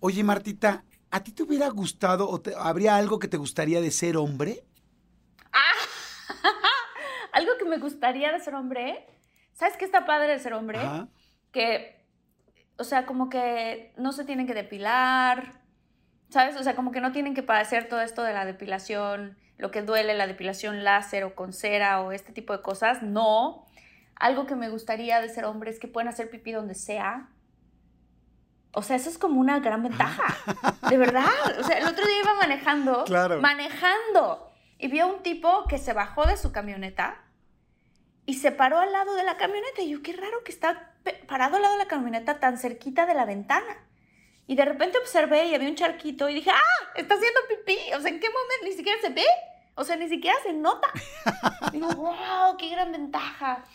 Oye, Martita, ¿a ti te hubiera gustado o habría algo que te gustaría de ser hombre? ¡Ah! Algo que me gustaría de ser hombre. ¿Sabes qué está padre de ser hombre? Ajá. Que, o sea, como que no se tienen que depilar, ¿sabes? O sea, como que no tienen que padecer todo esto de la depilación, lo que duele, la depilación láser o con cera o este tipo de cosas. No. Algo que me gustaría de ser hombre es que pueden hacer pipí donde sea. O sea, eso es como una gran ventaja. De verdad. O sea, el otro día iba Claro. manejando, y vi a un tipo que se bajó de su camioneta y se paró al lado de la camioneta. Y yo, qué raro que está parado al lado de la camioneta tan cerquita de la ventana. Y de repente observé y había un charquito y dije, ¡ah! Está haciendo pipí. O sea, ¿en qué momento? Ni siquiera se ve. O sea, ni siquiera se nota. Digo, wow, qué gran ventaja.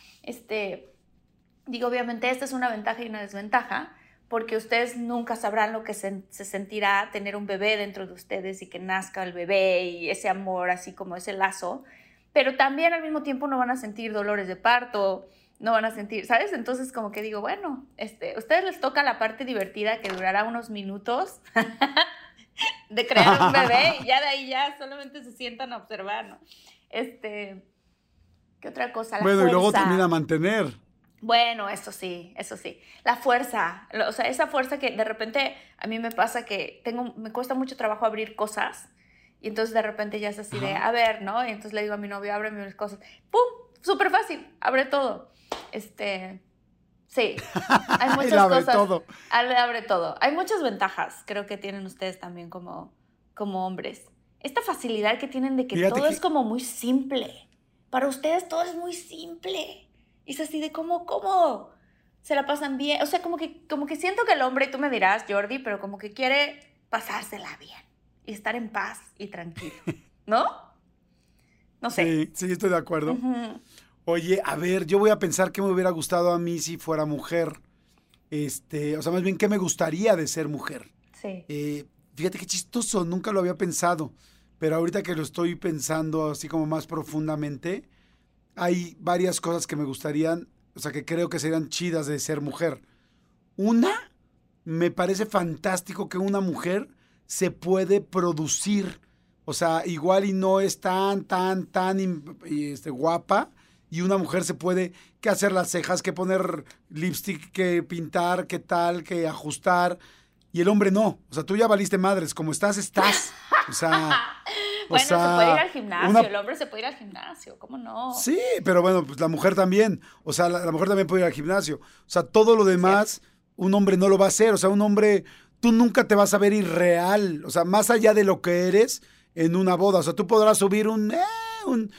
Digo, obviamente esta es una ventaja y una desventaja, porque ustedes nunca sabrán lo que se sentirá tener un bebé dentro de ustedes y que nazca el bebé y ese amor, así como ese lazo. Pero también al mismo tiempo no van a sentir dolores de parto, no van a sentir, ¿sabes? Entonces como que digo, bueno, a ustedes les toca la parte divertida que durará unos minutos de crear un bebé y ya de ahí ya solamente se sientan a observar, ¿no? ¿Qué otra cosa? La Bueno, fuerza. y luego también a mantener. Bueno, eso sí, eso sí. La fuerza, o sea, esa fuerza que de repente a mí me pasa que me cuesta mucho trabajo abrir cosas y entonces de repente ya es así de, a ver, ¿no? Y entonces le digo a mi novio, ábreme mis cosas. ¡Pum! Súper fácil, abre todo. Sí, hay muchas Él abre cosas. todo. Abre todo. Hay muchas ventajas, creo que tienen ustedes también como hombres. Esta facilidad que tienen de que Fíjate todo que- es como muy simple. Para ustedes todo es muy simple. Y es así de cómo se la pasan bien. O sea, como que siento que el hombre, tú me dirás, Jordi, pero como que quiere pasársela bien y estar en paz y tranquilo, ¿no? No sé. Sí, estoy de acuerdo. Ujú. Oye, a ver, yo voy a pensar qué me hubiera gustado a mí si fuera mujer. O sea, más bien, ¿qué me gustaría de ser mujer? Sí. Fíjate qué chistoso, nunca lo había pensado. Pero ahorita que lo estoy pensando así como más profundamente, hay varias cosas que me gustarían, o sea, que creo que serían chidas de ser mujer. Una, me parece fantástico que una mujer se puede producir. O sea, igual y no es tan guapa. Y una mujer se puede que hacer las cejas, que poner lipstick, que pintar, que tal, que ajustar. Y el hombre no. O sea, tú ya valiste madres. Como estás, estás. O sea, Bueno, se puede ir al gimnasio, una- el hombre se puede ir al gimnasio, ¿cómo no? Sí, pero bueno, pues la mujer también. O sea, la mujer también puede ir al gimnasio. O sea, todo lo demás, un hombre no lo va a hacer. O sea, un hombre, tú nunca te vas a ver irreal. O sea, más allá de lo que eres en una boda. O sea, tú podrás subir un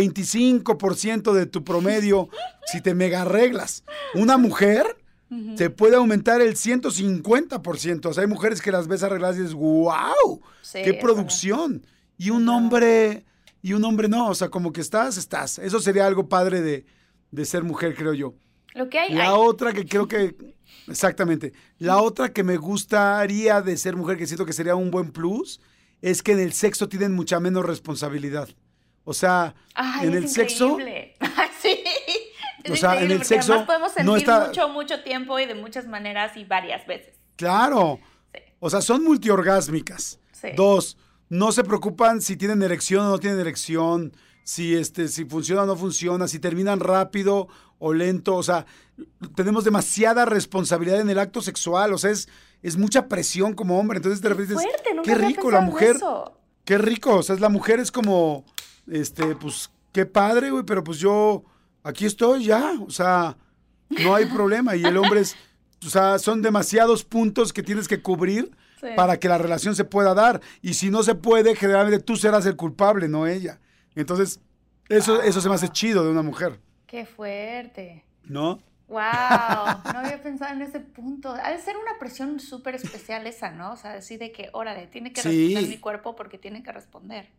25% de tu promedio si te mega arreglas. Una mujer se puede aumentar el 150%. O sea, hay mujeres que las ves arregladas y dices, wow, Sí, qué es producción. Y un verdad. hombre no, o sea, como que estás. Eso sería algo padre de ser mujer, creo yo. Lo que hay, La hay. otra que creo que, exactamente, la otra que me gustaría de ser mujer, que siento que sería un buen plus, es que en el sexo tienen mucha menos responsabilidad. O sea, Ay, en es el sexo, increíble. Ay, sí. Es o sea, en increíble el porque sexo además podemos sentir no está, mucho tiempo y de muchas maneras y varias veces. claro, Sí, o sea, son multiorgásmicas. sí. Dos, no se preocupan si tienen erección o no tienen erección, si funciona o no funciona, si terminan rápido o lento. O sea, tenemos demasiada responsabilidad en el acto sexual. O sea, es mucha presión como hombre. Entonces de repente dices, Fuerte, nunca qué había rico la pensado en mujer, eso. qué rico. O sea, la mujer es como, pues, qué padre, güey, pero pues yo aquí estoy ya. O sea, no hay problema. Y el hombre o sea, son demasiados puntos que tienes que cubrir Sí. para que la relación se pueda dar. Y si no se puede, generalmente tú serás el culpable, no ella. Entonces, eso se me hace chido de una mujer, Qué fuerte. ¿no? Wow, no había pensado en ese punto. Ha de ser una presión súper especial esa, ¿no? O sea, decir de que, órale, tiene que Sí. responder mi cuerpo porque tiene que responder.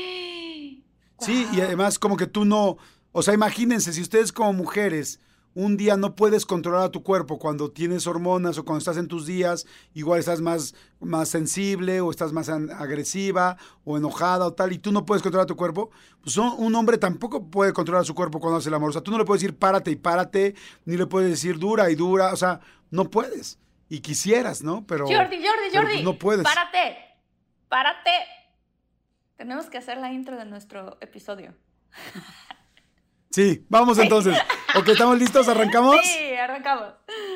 Sí, y Guau. además como que tú no, o sea, imagínense, si ustedes como mujeres un día no puedes controlar a tu cuerpo cuando tienes hormonas o cuando estás en tus días, igual estás más sensible o estás más agresiva o enojada o tal, y tú no puedes controlar tu cuerpo, pues un hombre tampoco puede controlar su cuerpo cuando hace el amor. O sea, tú no le puedes decir párate y párate, ni le puedes decir dura y dura, o sea, no puedes. y quisieras, ¿no? Pero Jordi, pues no puedes. Párate. Tenemos que hacer la intro de nuestro episodio. Sí, vamos entonces. Ok, ¿estamos listos? ¿Arrancamos? Sí, arrancamos.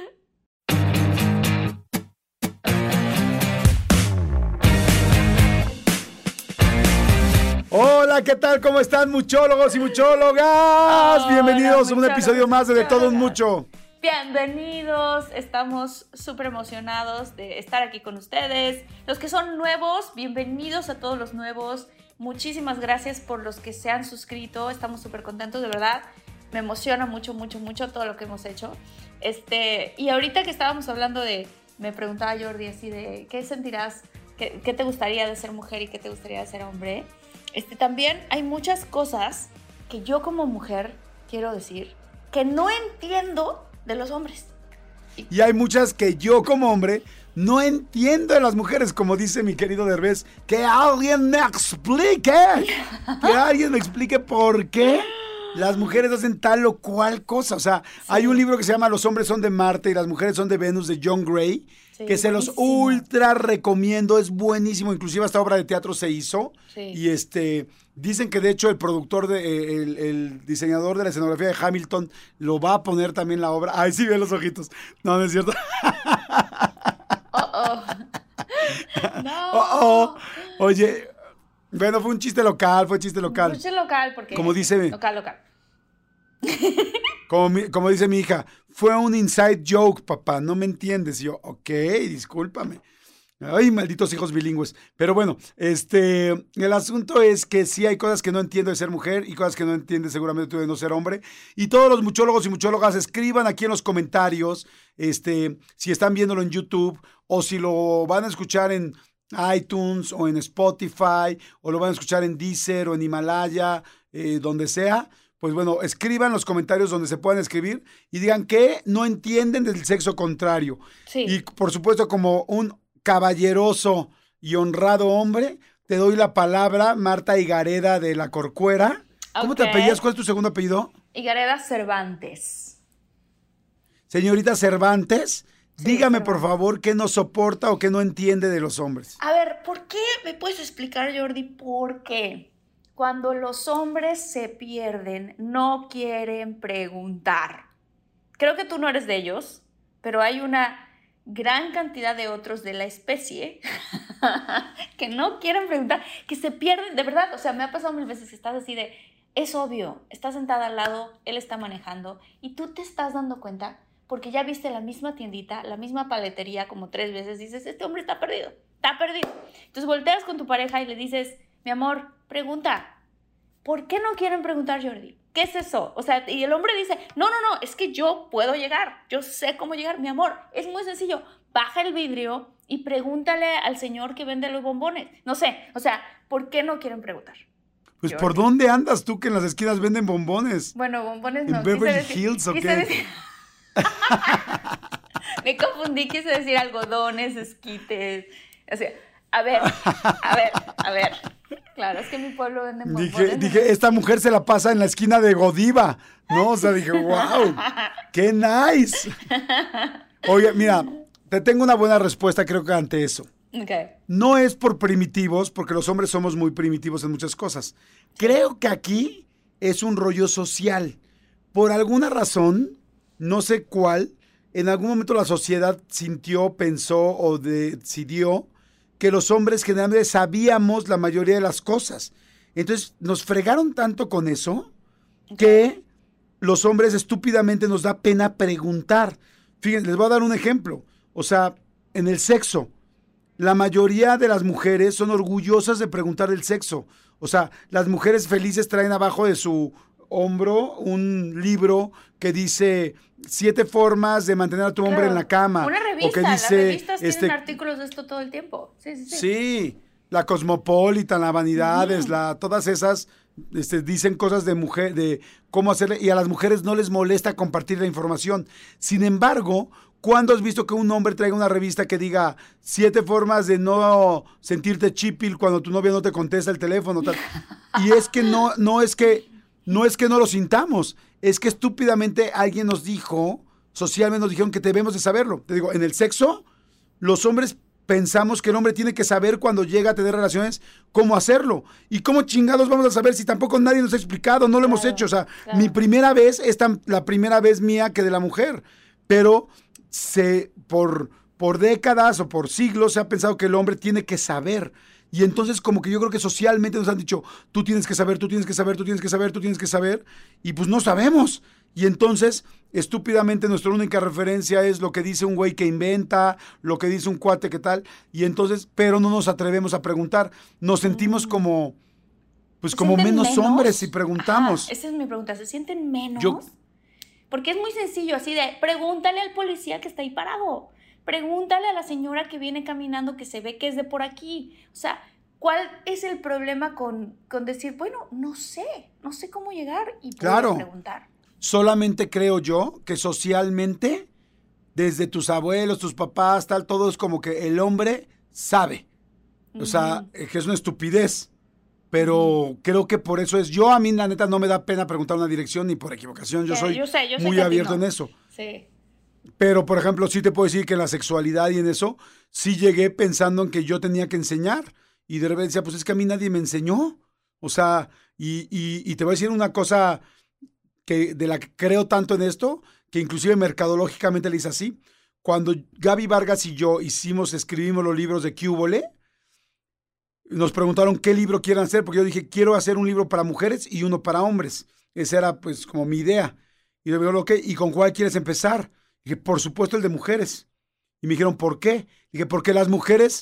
Hola, ¿qué tal? ¿Cómo están, muchólogos y muchólogas? Hola, Bienvenidos a un episodio más de Todo un Mucho. Bienvenidos, estamos súper emocionados de estar aquí con ustedes. Los que son nuevos, bienvenidos a todos los nuevos. Muchísimas gracias por los que se han suscrito, estamos súper contentos, de verdad. Me emociona mucho todo lo que hemos hecho. Y ahorita que estábamos hablando me preguntaba Jordi así de, ¿qué sentirás? ¿Qué te gustaría de ser mujer y qué te gustaría de ser hombre? También hay muchas cosas que yo como mujer quiero decir que no entiendo de los hombres. Y hay muchas que yo como hombre no entiendo de las mujeres, como dice mi querido Derbez. ¡Que alguien me explique! ¡Que alguien me explique por qué las mujeres hacen tal o cual cosa! O sea, sí. Hay un libro que se llama Los hombres son de Marte y las mujeres son de Venus, de John Gray, sí, que se los ultra recomiendo. Es buenísimo. Inclusive esta obra de teatro se hizo. Sí. Y dicen que de hecho el productor, el diseñador de la escenografía de Hamilton lo va a poner también la obra. ¡Ay, sí, ve los ojitos! No es cierto. No. Oye, bueno, fue chiste local. Un chiste local porque... Como dice... Local. Como dice mi hija, fue un inside joke, papá, no me entiendes. Y yo, ok, discúlpame. Ay, malditos hijos bilingües. Pero bueno, el asunto es que sí hay cosas que no entiendo de ser mujer y cosas que no entiendes seguramente tú de no ser hombre. Y todos los muchólogos y muchólogas escriban aquí en los comentarios, si están viéndolo en YouTube o si lo van a escuchar en iTunes o en Spotify o lo van a escuchar en Deezer o en Himalaya, donde sea. Pues bueno, escriban los comentarios donde se puedan escribir y digan que no entienden del sexo contrario. Sí. Y por supuesto, como un caballeroso y honrado hombre, te doy la palabra, Marta Higareda de la Corcuera. ¿Cómo te apellidas? ¿Cuál es tu segundo apellido? Higareda Cervantes. Señorita Cervantes, sí, dígame por favor qué no soporta o qué no entiende de los hombres. A ver, ¿por qué? ¿Me puedes explicar, Jordi, por qué? Cuando los hombres se pierden, no quieren preguntar. Creo que tú no eres de ellos, pero hay una gran cantidad de otros de la especie que no quieren preguntar, que se pierden, de verdad. O sea, me ha pasado mil veces que estás así de, es obvio, estás sentada al lado, él está manejando y tú te estás dando cuenta porque ya viste la misma tiendita, la misma paletería como 3 veces, dices, este hombre está perdido. Entonces volteas con tu pareja y le dices, mi amor, pregunta. ¿Por qué no quieren preguntar, Jordi? ¿Qué es eso? O sea, y el hombre dice, no, es que yo puedo llegar, yo sé cómo llegar, mi amor, es muy sencillo, baja el vidrio y pregúntale al señor que vende los bombones. No sé, o sea, ¿por qué no quieren preguntar? Pues Jordi. ¿Por dónde andas tú que en las esquinas venden bombones? Bueno, bombones no. ¿En Beverly Hills o qué? Me confundí, quise decir algodones, esquites, o sea, a ver. Claro, es que mi pueblo vende bombones. Dije, esta mujer se la pasa en la esquina de Godiva, ¿no? O sea, dije, wow, qué nice. Oye, mira, te tengo una buena respuesta, creo que ante eso. Okay. No es por primitivos, porque los hombres somos muy primitivos en muchas cosas. Creo que aquí es un rollo social. Por alguna razón, no sé cuál, en algún momento la sociedad sintió, pensó o decidió que los hombres generalmente sabíamos la mayoría de las cosas. Entonces, nos fregaron tanto con eso que los hombres estúpidamente nos da pena preguntar. Fíjense, les voy a dar un ejemplo. O sea, en el sexo, la mayoría de las mujeres son orgullosas de preguntar del sexo. O sea, las mujeres felices traen abajo de su hombro un libro que dice 7 formas de mantener a tu hombre en la cama. Una revista, o que dice, las revistas tienen artículos de esto todo el tiempo. Sí, la Cosmopolitan, la Vanidades, todas esas dicen cosas de mujer, de cómo hacerle, y a las mujeres no les molesta compartir la información. Sin embargo, ¿cuándo has visto que un hombre traiga una revista que diga 7 formas de no sentirte chipil cuando tu novia no te contesta el teléfono? Tal? Y es que no es que no lo sintamos, es que estúpidamente alguien nos dijo, socialmente nos dijeron que debemos de saberlo. Te digo, en el sexo, los hombres pensamos que el hombre tiene que saber cuando llega a tener relaciones cómo hacerlo. ¿Y cómo chingados vamos a saber si tampoco nadie nos ha explicado, no lo hemos hecho? O sea, mi primera vez es la primera vez mía que de la mujer. Pero por décadas o por siglos se ha pensado que el hombre tiene que saber. Y entonces como que yo creo que socialmente nos han dicho, tú tienes que saber, tú tienes que saber, tú tienes que saber, tú tienes que saber. Y pues no sabemos. Y entonces, estúpidamente, nuestra única referencia es lo que dice un güey que inventa, lo que dice un cuate que tal. Y entonces, pero no nos atrevemos a preguntar. Nos sentimos como, pues como menos hombres si preguntamos. Ajá, esa es mi pregunta. ¿Se sienten menos? Porque es muy sencillo, así de, pregúntale al policía que está ahí parado. Pregúntale a la señora que viene caminando que se ve que es de por aquí. O sea, ¿cuál es el problema con decir, bueno, no sé cómo llegar y poder preguntar? Solamente creo yo que socialmente, desde tus abuelos, tus papás, tal, todo es como que el hombre sabe. O sea, que es una estupidez. Pero creo que por eso es. Yo, a mí, la neta, no me da pena preguntar una dirección ni por equivocación. Yo soy muy abierto en eso. Sí. Pero, por ejemplo, sí te puedo decir que en la sexualidad y en eso, sí llegué pensando en que yo tenía que enseñar. Y de repente decía, pues es que a mí nadie me enseñó. O sea, y te voy a decir una cosa de la que creo tanto en esto, que inclusive mercadológicamente le hice así. Cuando Gaby Vargas y yo escribimos los libros de Cúbole, nos preguntaron qué libro quieren hacer, porque yo dije, quiero hacer un libro para mujeres y uno para hombres. Esa era pues como mi idea. Y yo digo, ok, ¿y con cuál quieres empezar? Dije, por supuesto el de mujeres. Y me dijeron, ¿por qué? Dije, porque las mujeres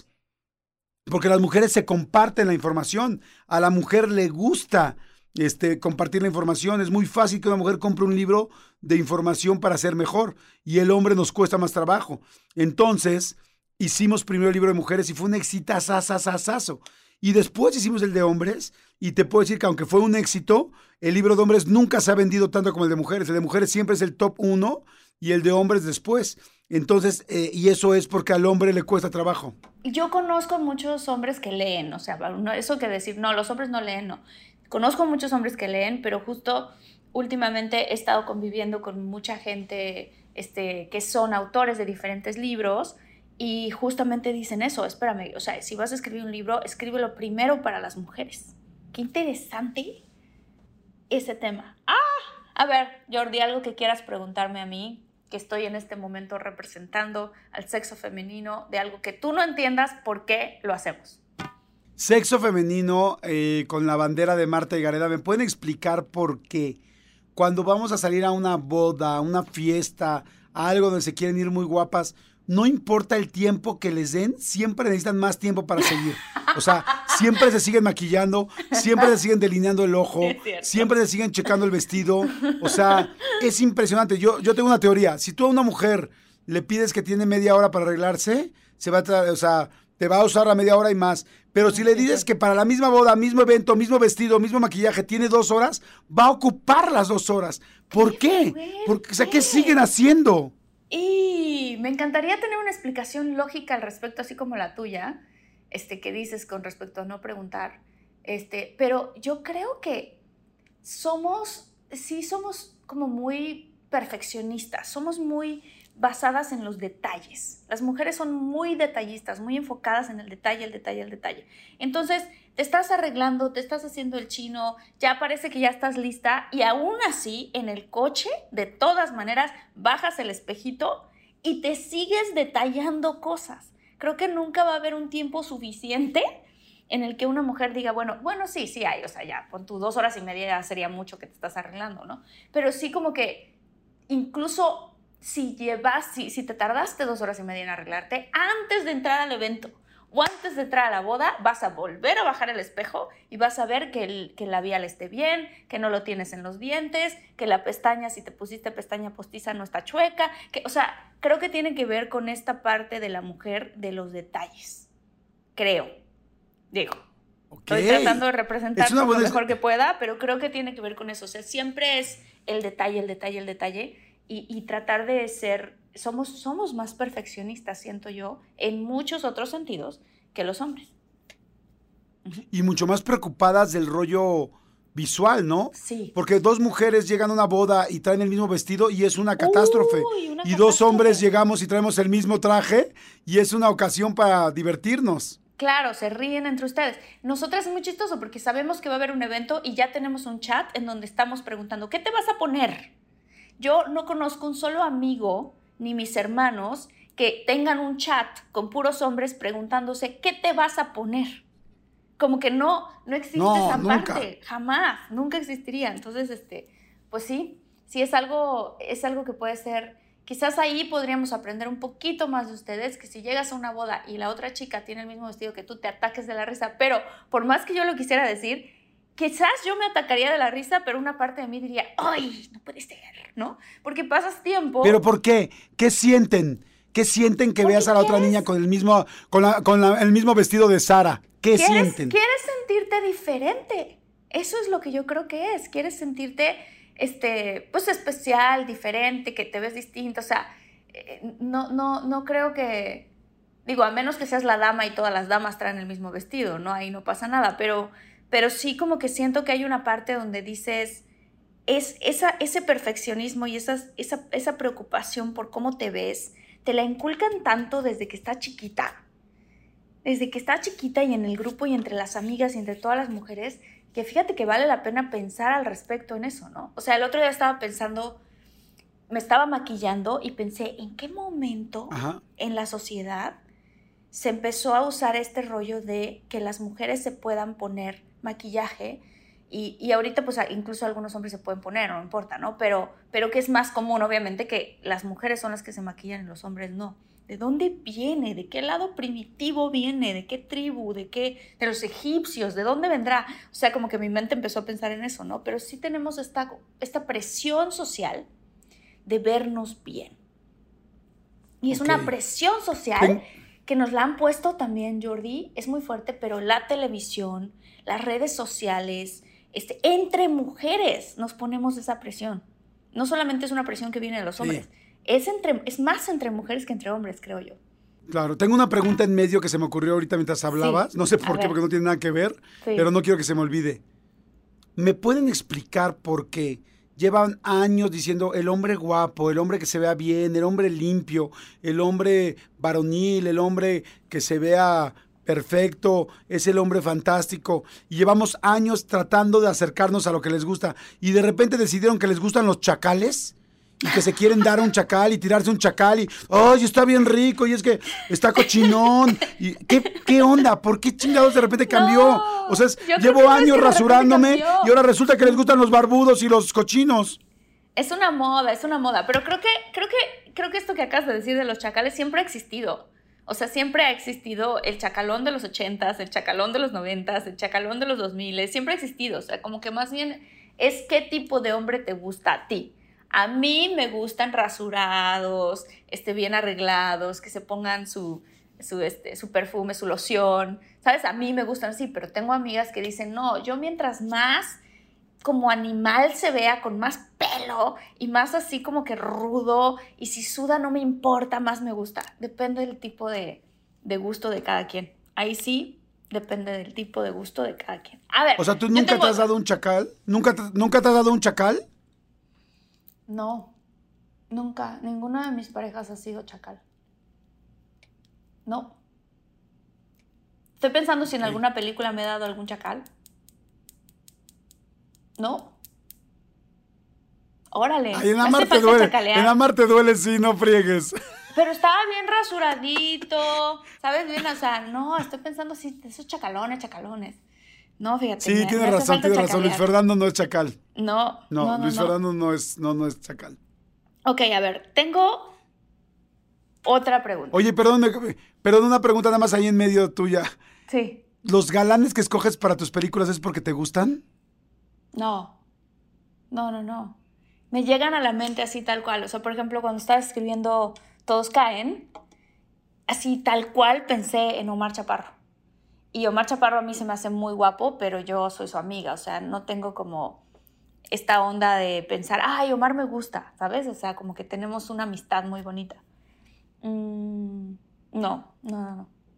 se comparten la información. A la mujer le gusta compartir la información. Es muy fácil que una mujer compre un libro de información para ser mejor y el hombre nos cuesta más trabajo. Entonces, hicimos primero el libro de mujeres y fue un exitazazazazazo. Y después hicimos el de hombres y te puedo decir que aunque fue un éxito, el libro de hombres nunca se ha vendido tanto como el de mujeres. El de mujeres siempre es el top 1 y el de hombres después. Entonces, y eso es porque al hombre le cuesta trabajo. Yo conozco muchos hombres que leen, o sea, eso que decir, no, los hombres no leen, no. Conozco muchos hombres que leen, pero justo últimamente he estado conviviendo con mucha gente que son autores de diferentes libros y justamente dicen eso, espérame, o sea, si vas a escribir un libro, escríbelo primero para las mujeres. Qué interesante ese tema. A ver, Jordi, algo que quieras preguntarme a mí, que estoy en este momento representando al sexo femenino, de algo que tú no entiendas por qué lo hacemos. Sexo femenino con la bandera de Marta y Gareda. ¿Me pueden explicar por qué cuando vamos a salir a una boda, a una fiesta, a algo donde se quieren ir muy guapas, no importa el tiempo que les den, siempre necesitan más tiempo para seguir? O sea, siempre se siguen maquillando, siempre se siguen delineando el ojo, siempre se siguen checando el vestido. O sea, es impresionante. Yo tengo una teoría. Si tú a una mujer le pides que tiene media hora para arreglarse, te va a usar la media hora y más. Pero si le dices que para la misma boda, mismo evento, mismo vestido, mismo maquillaje, tiene 2 horas, va a ocupar las 2 horas. ¿Por qué? Porque, o sea, ¿qué siguen haciendo? Y me encantaría tener una explicación lógica al respecto, así como la tuya, que dices con respecto a no preguntar. Pero yo creo que somos como muy perfeccionistas, somos muy basadas en los detalles. Las mujeres son muy detallistas, muy enfocadas en el detalle, el detalle, el detalle. Entonces, te estás arreglando, te estás haciendo el chino, ya parece que ya estás lista y aún así, en el coche, de todas maneras, bajas el espejito y te sigues detallando cosas. Creo que nunca va a haber un tiempo suficiente en el que una mujer diga, bueno, sí hay, o sea, ya, con tus 2 horas y media ya sería mucho que te estás arreglando, ¿no? Pero sí como que incluso si te tardaste 2 horas y media en arreglarte, antes de entrar al evento o antes de entrar a la boda, vas a volver a bajar el espejo y vas a ver que el labial esté bien, que no lo tienes en los dientes, que la pestaña, si te pusiste pestaña postiza, no está chueca. O sea, creo que tiene que ver con esta parte de la mujer de los detalles. Creo. Digo. Okay. Estoy tratando de representar lo mejor que pueda, pero creo que tiene que ver con eso. O sea, siempre es el detalle, el detalle, el detalle. Y tratar de ser, somos más perfeccionistas, siento yo, en muchos otros sentidos que los hombres. Y mucho más preocupadas del rollo visual, ¿no? Sí. Porque dos mujeres llegan a una boda y traen el mismo vestido y es una catástrofe. Una y dos catástrofe. hombres llegamos y traemos el mismo traje y es una ocasión para divertirnos. Claro, se ríen entre ustedes. Nosotras es muy chistoso porque sabemos que va a haber un evento y ya tenemos un chat en donde estamos preguntando, ¿qué te vas a poner? Yo no conozco un solo amigo, ni mis hermanos, que tengan un chat con puros hombres preguntándose, ¿qué te vas a poner? Como que no existe esa nunca. parte, jamás, nunca existiría. Entonces, pues sí es algo que puede ser, quizás ahí podríamos aprender un poquito más de ustedes, que si llegas a una boda y la otra chica tiene el mismo vestido que tú, te ataques de la risa, pero por más que yo lo quisiera decir, quizás yo me atacaría de la risa, pero una parte de mí diría, ¡ay, no puede ser!, ¿no? Porque pasas tiempo... ¿Pero por qué? ¿Qué sienten? ¿Qué sienten que veas a la otra niña con el mismo, el mismo vestido de Sara? ¿Qué sienten? Quieres sentirte diferente. Eso es lo que yo creo que es. Quieres sentirte, pues especial, diferente, que te ves distinto. O sea, no creo que... Digo, a menos que seas la dama y todas las damas traen el mismo vestido, ¿no? Ahí no pasa nada. Pero sí como que siento que hay una parte donde dices... ese perfeccionismo y esa preocupación por cómo te ves, te la inculcan tanto desde que estás chiquita. Desde que está chiquita y en el grupo y entre las amigas y entre todas las mujeres, que fíjate que vale la pena pensar al respecto en eso, ¿no? O sea, el otro día estaba pensando, me estaba maquillando y pensé, ¿en qué momento en la sociedad se empezó a usar este rollo de que las mujeres se puedan poner maquillaje? Y ahorita pues incluso algunos hombres se pueden poner, no importa, ¿no? Pero que es más común, obviamente, que las mujeres son las que se maquillan y los hombres no. ¿De dónde viene? ¿De qué lado primitivo viene? ¿De qué tribu? ¿De los egipcios? ¿De dónde vendrá? O sea, como que mi mente empezó a pensar en eso, ¿no? Pero sí tenemos esta presión social de vernos bien. Y es una presión social que nos la han puesto también, Jordi, es muy fuerte, pero la televisión, las redes sociales, entre mujeres nos ponemos esa presión. No solamente es una presión que viene de los hombres, es más entre mujeres que entre hombres, creo yo. Claro, tengo una pregunta en medio que se me ocurrió ahorita mientras hablabas. Sí. No sé por qué, porque no tiene nada que ver, pero no quiero que se me olvide. ¿Me pueden explicar por qué llevan años diciendo el hombre guapo, el hombre que se vea bien, el hombre limpio, el hombre varonil, el hombre que se vea perfecto, es el hombre fantástico? Y llevamos años tratando de acercarnos a lo que les gusta y de repente decidieron que les gustan los chacales y que se quieren dar un chacal y tirarse un chacal y ¡ay, está bien rico! Y es que está cochinón. Y, ¿qué onda? ¿Por qué chingados de repente cambió? No, o sea, llevo años rasurándome y ahora resulta que les gustan los barbudos y los cochinos. Es una moda, pero creo que esto que acabas de decir de los chacales siempre ha existido. O sea, siempre ha existido el chacalón de los 80s, el chacalón de los 90s, el chacalón de los 2000s, siempre ha existido. O sea, como que más bien es qué tipo de hombre te gusta a ti. A mí me gustan rasurados, bien arreglados, que se pongan su perfume, su loción, ¿sabes? A mí me gustan así, pero tengo amigas que dicen, no, yo mientras más como animal se vea, con más pelo y más así como que rudo, y si suda no me importa, más me gusta. Depende del tipo de gusto de cada quien. Ahí sí, depende del tipo de gusto de cada quien. A ver. O sea, ¿tú nunca te has dado un chacal? ¿Nunca te has dado un chacal? No, nunca. Ninguna de mis parejas ha sido chacal. No. Estoy pensando si en alguna película me he dado algún chacal. No. Órale. Ay, en amar te duele. En amar te duele, sí, no friegues. Pero estaba bien rasuradito, ¿sabes? Bien, o sea, no, estoy pensando si esos chacalones. No, fíjate. Sí, tienes razón. Luis Fernando no es chacal. No, Luis Fernando no es chacal. Ok, a ver, tengo otra pregunta. Oye, perdón, una pregunta nada más ahí en medio tuya. Sí. ¿Los galanes que escoges para tus películas es porque te gustan? No. Me llegan a la mente así tal cual. O sea, por ejemplo, cuando estaba escribiendo Todos Caen, así tal cual pensé en Omar Chaparro. Y Omar Chaparro a mí se me hace muy guapo, pero yo soy su amiga. O sea, no tengo como esta onda de pensar, ay, Omar me gusta, ¿sabes? O sea, como que tenemos una amistad muy bonita. No.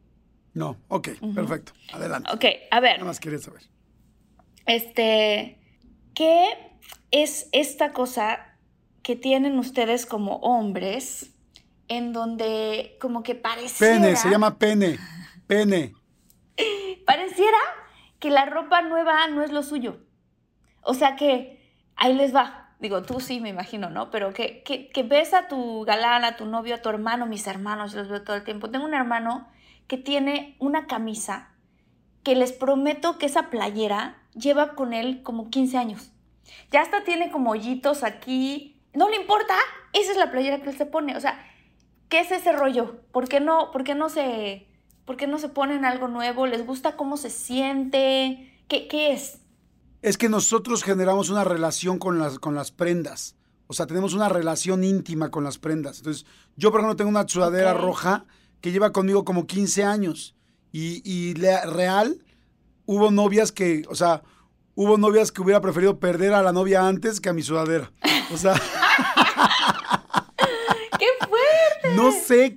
No, ok, perfecto. Adelante. Ok, a ver. Nada más quería saber. ¿qué es esta cosa que tienen ustedes como hombres en donde como que pareciera... Pene, se llama pene. Pene. Pareciera que la ropa nueva no es lo suyo. O sea que ahí les va. Digo, tú sí, me imagino, ¿no? Pero que ves a tu galán, a tu novio, a tu hermano, mis hermanos, yo los veo todo el tiempo. Tengo un hermano que tiene una camisa que les prometo que esa playera lleva con él como 15 años. Ya hasta tiene como hoyitos aquí. No le importa, esa es la playera que él se pone. O sea, ¿qué es ese rollo? ¿Por qué no se ponen algo nuevo? ¿Les gusta cómo se siente? ¿Qué es? Es que nosotros generamos una relación con las prendas. O sea, tenemos una relación íntima con las prendas. Entonces, yo, por ejemplo, tengo una sudadera roja que lleva conmigo como 15 años. Real, hubo novias que hubiera preferido perder a la novia antes que a mi sudadera. O sea... ¡Qué fuerte! No sé,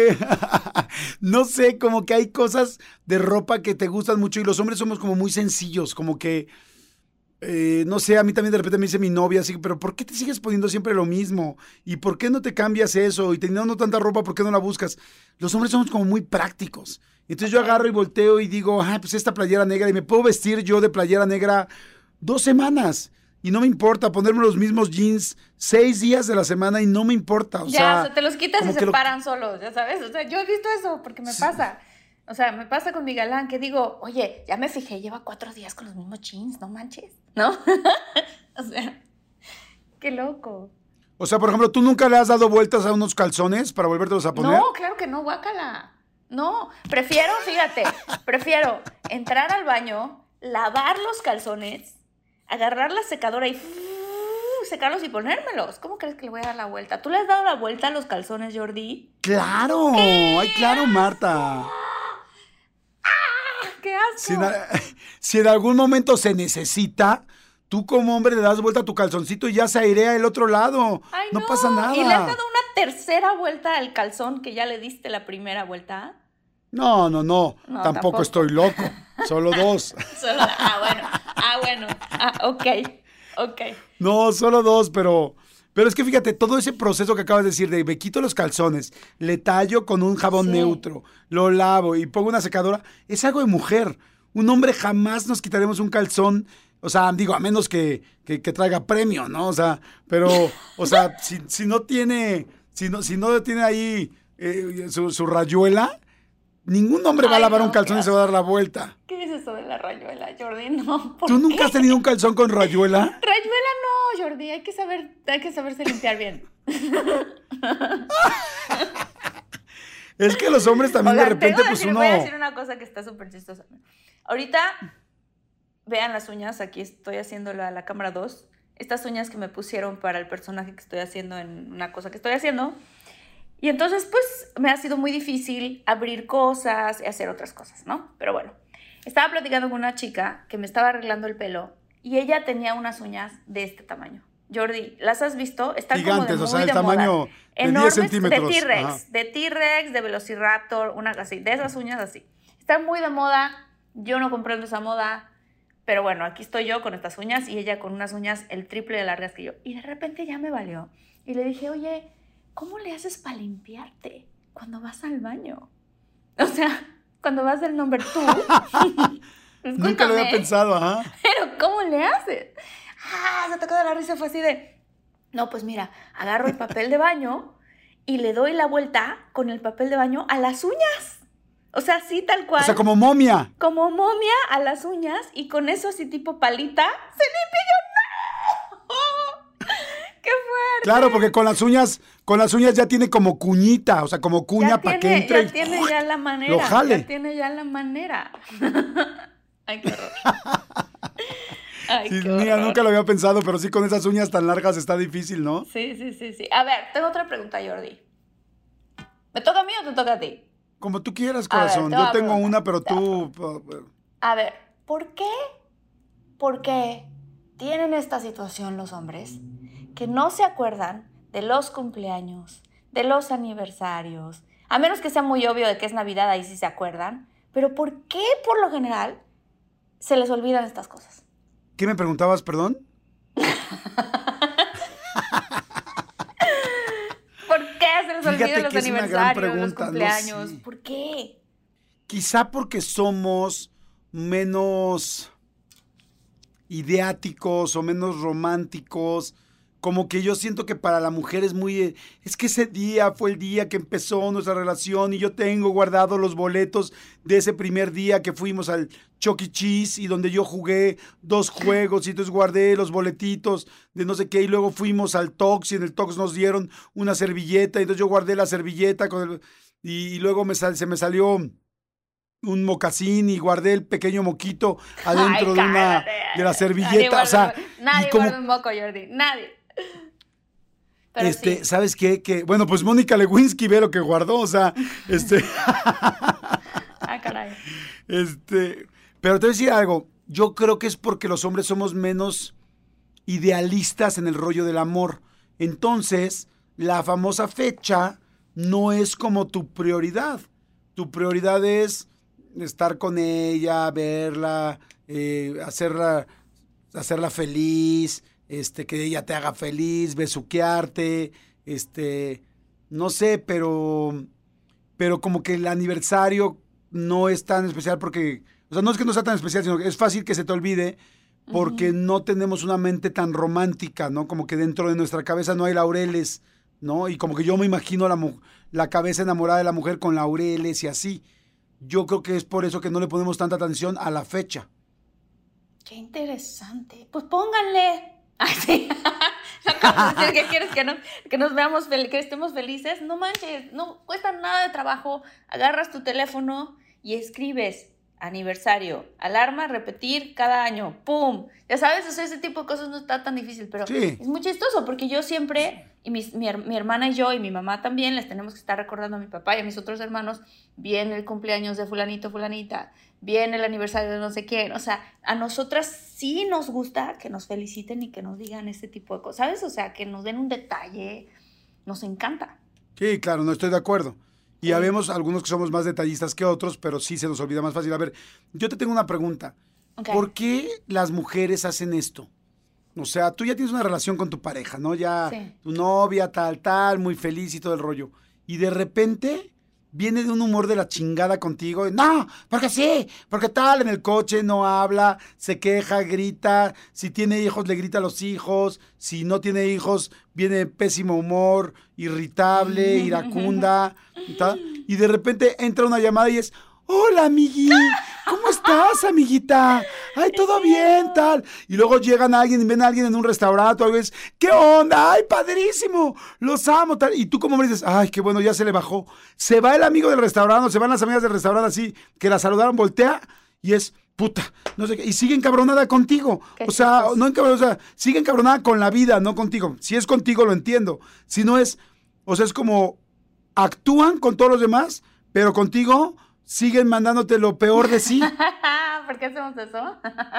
como que hay cosas de ropa que te gustan mucho y los hombres somos como muy sencillos, como que, no sé, a mí también de repente me dice mi novia así, pero ¿por qué te sigues poniendo siempre lo mismo? ¿Y por qué no te cambias eso? Y teniendo tanta ropa, ¿por qué no la buscas? Los hombres somos como muy prácticos. Entonces yo agarro y volteo y digo, pues esta playera negra, y me puedo vestir yo de playera negra 2 semanas. Y no me importa ponerme los mismos jeans 6 días de la semana y no me importa. O sea, te los quitas y se paran solos, ya sabes. O sea, yo he visto eso porque me pasa. O sea, me pasa con mi galán que digo, oye, ya me fijé, lleva 4 días con los mismos jeans, no manches, ¿no? O sea, qué loco. O sea, por ejemplo, ¿tú nunca le has dado vueltas a unos calzones para volvértelos a poner? No, claro que no, guácala. No, prefiero entrar al baño, lavar los calzones, agarrar la secadora y secarlos y ponérmelos. ¿Cómo crees que le voy a dar la vuelta? ¿Tú le has dado la vuelta a los calzones, Jordi? ¡Claro! ¡Ay, claro, Marta! ¡Qué asco! Si en algún momento se necesita, tú como hombre le das vuelta a tu calzoncito y ya se airea el otro lado. Ay, no pasa nada. ¿Y le has dado una tercera vuelta al calzón que ya le diste la primera vuelta? No. Tampoco estoy loco. Solo 2. Bueno. Ok. No, solo 2, pero es que fíjate, todo ese proceso que acabas de decir de me quito los calzones, le tallo con un jabón neutro, lo lavo y pongo una secadora, es algo de mujer. Un hombre jamás nos quitaremos un calzón, o sea, digo, a menos que traiga premio, ¿no? O sea, pero, o sea, si no tiene ahí su rayuela, ningún hombre va a lavar un calzón y se va a dar la vuelta. ¿Qué es eso de la rayuela, Jordi? No. ¿Tú nunca has tenido un calzón con rayuela? Rayuela no, Jordi. Hay que saberse limpiar bien. Es que los hombres también de repente, voy a decir una cosa que está súper chistosa. Ahorita, vean las uñas. Aquí estoy haciéndolo a la cámara 2. Estas uñas que me pusieron para el personaje que estoy haciendo en una cosa que estoy haciendo. Y entonces, pues, me ha sido muy difícil abrir cosas y hacer otras cosas, ¿no? Pero bueno, estaba platicando con una chica que me estaba arreglando el pelo y ella tenía unas uñas de este tamaño. Jordi, ¿las has visto? Están gigantes, como o sea, el tamaño de enormes, 10 centímetros. De T-Rex, de Velociraptor, una así, de esas uñas así. Están muy de moda, yo no comprendo esa moda, pero bueno, aquí estoy yo con estas uñas y ella con unas uñas el triple de largas que yo. Y de repente ya me valió. Y le dije, oye, ¿cómo le haces para limpiarte cuando vas al baño? O sea, cuando vas del number 2. Nunca lo había pensado, ajá. Pero ¿cómo le haces? Se tocó de la risa, fue así de... No, pues mira, agarro el papel de baño y le doy la vuelta con el papel de baño a las uñas. O sea, así tal cual. O sea, como momia. Como momia a las uñas y con eso así tipo palita, se limpia. Yo, ¡no! ¡Qué fuerte! Claro, porque con las uñas ya tiene como cuñita, o sea, como cuña para que entre. Ya tiene ya la manera. Lo jale. Ya tiene ya la manera. Ay, qué horror. Ay, Sí, qué mira, horror. nunca lo había pensado, pero sí con esas uñas tan largas está difícil, ¿no? Sí. A ver, tengo otra pregunta, Jordi. ¿Me toca a mí o te toca a ti? Como tú quieras, A ver, corazón. te voy Yo a tengo preguntar, una, pero te voy a tú... A ver, ¿por qué tienen esta situación los hombres que no se acuerdan de los cumpleaños, de los aniversarios? A menos que sea muy obvio de que es Navidad, ahí sí se acuerdan. Pero ¿por qué, por lo general, se les olvidan estas cosas? ¿Qué me preguntabas, perdón? ¿Por qué se les olvida Fíjate los que es una gran aniversarios, los pregunta, ¿no? cumpleaños? Sí. ¿Por qué? Quizá porque somos menos ideáticos o menos románticos. Como que yo siento que para la mujer es muy... Es que ese día fue el día que empezó nuestra relación y yo tengo guardados los boletos de ese primer día que fuimos al Chuck E. Cheese y donde yo jugué 2 juegos y entonces guardé los boletitos de no sé qué y luego fuimos al Tox y en el Tox nos dieron una servilleta y entonces yo guardé la servilleta y luego se me salió un mocasín y guardé el pequeño moquito adentro Ay, de cállate. de la servilleta, o sea, Nadie y como guarda un moco, Jordi. Nadie. Pero sí. ¿sabes qué? Que bueno, pues Mónica Lewinsky ve lo que guardó, o sea, Ah, caray. pero te voy a decir algo, yo creo que es porque los hombres somos menos idealistas en el rollo del amor. Entonces, la famosa fecha no es como tu prioridad. Tu prioridad es estar con ella, verla, hacerla feliz, que ella te haga feliz, besuquearte, no sé, pero como que el aniversario no es tan especial porque, o sea, no es que no sea tan especial, sino que es fácil que se te olvide porque no tenemos una mente tan romántica, ¿no? Como que dentro de nuestra cabeza no hay laureles, ¿no? Y como que yo me imagino la cabeza enamorada de la mujer con laureles y así. Yo creo que es por eso que no le ponemos tanta atención a la fecha. Qué interesante. Pues pónganle. Ay, sí. Acabas de decir que quieres que nos veamos, que estemos felices. No manches, no cuesta nada de trabajo. Agarras tu teléfono y escribes aniversario, alarma, repetir cada año. ¡Pum! Ya sabes, o sea, ese tipo de cosas no está tan difícil, pero Sí. es muy chistoso porque yo siempre, y mi hermana y yo, y mi mamá también, les tenemos que estar recordando a mi papá y a mis otros hermanos, viene el cumpleaños de fulanito, fulanita, viene el aniversario de no sé quién. O sea, a nosotras sí nos gusta que nos feliciten y que nos digan este tipo de cosas, ¿sabes? O sea, que nos den un detalle, nos encanta. Sí, claro, no estoy de acuerdo. Y Sí. habemos algunos que somos más detallistas que otros, pero sí se nos olvida más fácil. A ver, yo te tengo una pregunta. Okay. ¿Por qué las mujeres hacen esto? O sea, tú ya tienes una relación con tu pareja, ¿no? Ya Sí. tu novia, tal, muy feliz y todo el rollo. Y de repente viene de un humor de la chingada contigo. Y, no, porque sí, porque tal, en el coche no habla, se queja, grita. Si tiene hijos, le grita a los hijos. Si no tiene hijos, viene pésimo humor, irritable, iracunda. Y de repente entra una llamada y es... Hola, amigui, ¿cómo estás, amiguita? Ay, todo bien, tal. Y luego llegan a alguien y ven a alguien en un restaurante o algo y es, ¿qué onda? Ay, padrísimo, los amo, tal. Y tú como me dices, ay, qué bueno, ya se le bajó. Se va el amigo del restaurante, o se van las amigas del restaurante así, que la saludaron, voltea y es, puta, no sé qué. Y sigue encabronada contigo. Qué O sea, chistoso. no encabronada, o sea, sigue encabronada con la vida, no contigo. Si es contigo, lo entiendo. Si no es, o sea, es como, actúan con todos los demás, pero contigo... siguen mandándote lo peor de sí. ¿Por qué hacemos eso?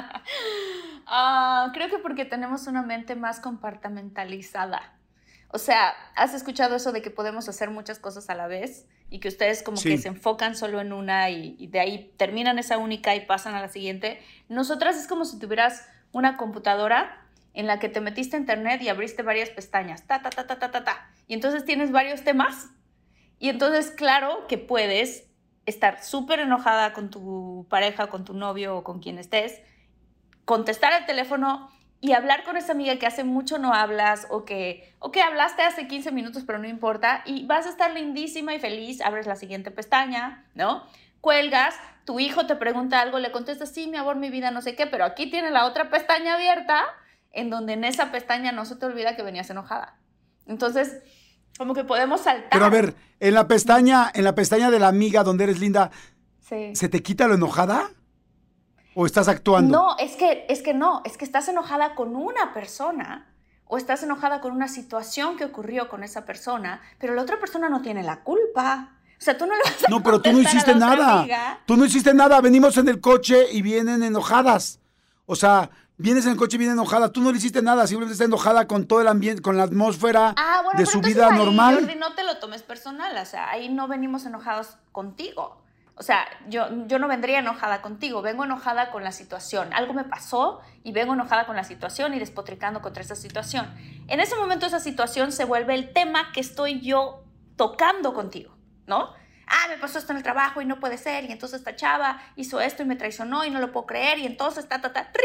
Creo que porque tenemos una mente más compartimentalizada. O sea, ¿has escuchado eso de que podemos hacer muchas cosas a la vez? Y que ustedes como Sí. que se enfocan solo en una y de ahí terminan esa única y pasan a la siguiente. Nosotras es como si tuvieras una computadora en la que te metiste a internet y abriste varias pestañas. Y entonces tienes varios temas. Y entonces, claro que puedes estar súper enojada con tu pareja, con tu novio o con quien estés, contestar el teléfono y hablar con esa amiga que hace mucho no hablas o que hablaste hace 15 minutos pero no importa y vas a estar lindísima y feliz, abres la siguiente pestaña, ¿no? Cuelgas, tu hijo te pregunta algo, le contestas, sí, mi amor, mi vida, no sé qué, pero aquí tiene la otra pestaña abierta en donde en esa pestaña no se te olvida que venías enojada. Entonces... como que podemos saltar. Pero a ver, en la pestaña de la amiga donde eres linda, sí. ¿se te quita lo enojada? ¿O estás actuando? No, es que estás enojada con una persona o estás enojada con una situación que ocurrió con esa persona, pero la otra persona no tiene la culpa. O sea, tú no le vas a No, pero tú no contestar hiciste a la otra nada. amiga. Tú no hiciste nada. Venimos en el coche y vienen enojadas. O sea, vienes en el coche y vienen enojadas. Tú no le hiciste nada. Simplemente está enojada con todo el ambiente, con la atmósfera Bueno, de pero su entonces vida ahí, normal. Jordi, no te lo tomes personal. O sea, ahí no venimos enojados contigo. O sea, yo no vendría enojada contigo, vengo enojada con la situación. Algo me pasó y vengo enojada con la situación y despotricando contra esa situación. En ese momento esa situación se vuelve el tema que estoy yo tocando contigo, ¿no? Me pasó esto en el trabajo y no puede ser, y entonces esta chava hizo esto y me traicionó y no lo puedo creer, y entonces ¡trin!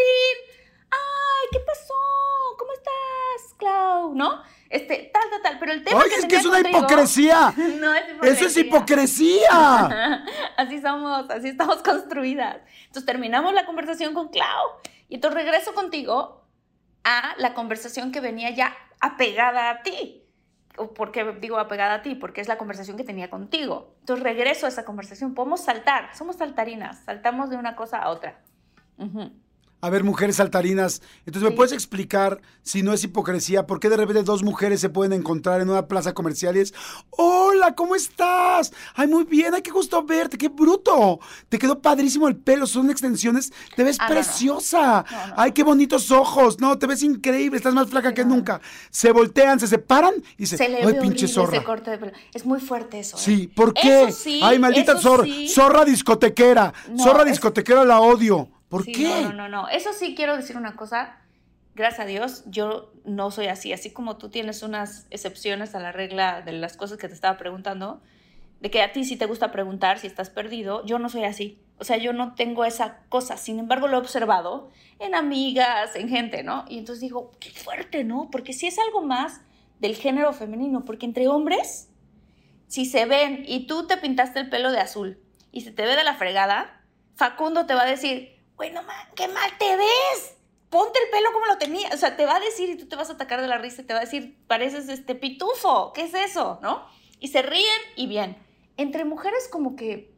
¡Ay, qué pasó! ¿Cómo estás, Clau? ¿No? Pero el tema Oye, es que es una hipocresía. No es hipocresía. ¡Eso es hipocresía! Así somos, así estamos construidas. Entonces terminamos la conversación con Clau y entonces regreso contigo a la conversación que venía ya apegada a ti. ¿Por qué digo apegada a ti? Porque es la conversación que tenía contigo. Entonces regreso a esa conversación. Podemos saltar, somos saltarinas, saltamos de una cosa a otra. Uh-huh. A ver, mujeres saltarinas, entonces, ¿me puedes explicar, si no es hipocresía, por qué de repente dos mujeres se pueden encontrar en una plaza comercial y es, hola, ¿cómo estás? Ay, muy bien, ay, qué gusto verte, qué bruto, te quedó padrísimo el pelo, son extensiones, te ves preciosa, no. Ay, qué bonitos ojos, no, te ves increíble, estás más flaca que nunca. Se voltean, se separan y se ay, pinche zorra. Ese corte de pelo. Es muy fuerte eso. Sí, ¿por qué? Sí, ay, maldita zorra, zorra discotequera, discotequera la odio. ¿Por qué? No. Eso sí, quiero decir una cosa. Gracias a Dios, yo no soy así. Así como tú tienes unas excepciones a la regla de las cosas que te estaba preguntando, de que a ti sí te gusta preguntar si estás perdido, yo no soy así. O sea, yo no tengo esa cosa. Sin embargo, lo he observado en amigas, en gente, ¿no? Y entonces digo, qué fuerte, ¿no? Porque sí es algo más del género femenino. Porque entre hombres, si se ven y tú te pintaste el pelo de azul y se te ve de la fregada, Facundo te va a decir, bueno, qué mal te ves, ponte el pelo como lo tenía, o sea, te va a decir y tú te vas a atacar de la risa y te va a decir, pareces pitufo, ¿qué es eso? ¿No? Y se ríen y bien. Entre mujeres como que,